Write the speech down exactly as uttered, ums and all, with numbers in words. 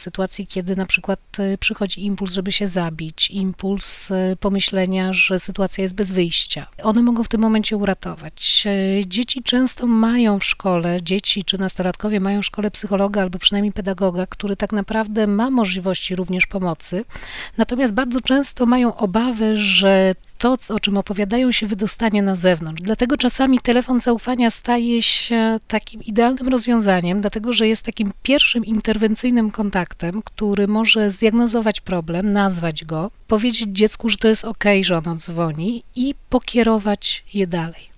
sytuacji, kiedy na przykład przychodzi impuls, żeby się zabić, impuls pomyślenia, że sytuacja jest bez wyjścia. One mogą w tym momencie uratować. Dzieci często mają w szkole, dzieci czy nastolatkowie mają w szkole psychologa albo przynajmniej pedagoga, który tak naprawdę ma możliwości również pomocy, natomiast bardzo często mają obawy, że to, o czym opowiadają, się wydostanie na zewnątrz. Dlatego czasami telefon zaufania staje się takim idealnym rozwiązaniem, dlatego że jest takim pierwszym interwencyjnym kontaktem, który może zdiagnozować problem, nazwać go, powiedzieć dziecku, że to jest okej, że ono dzwoni i pokierować je dalej.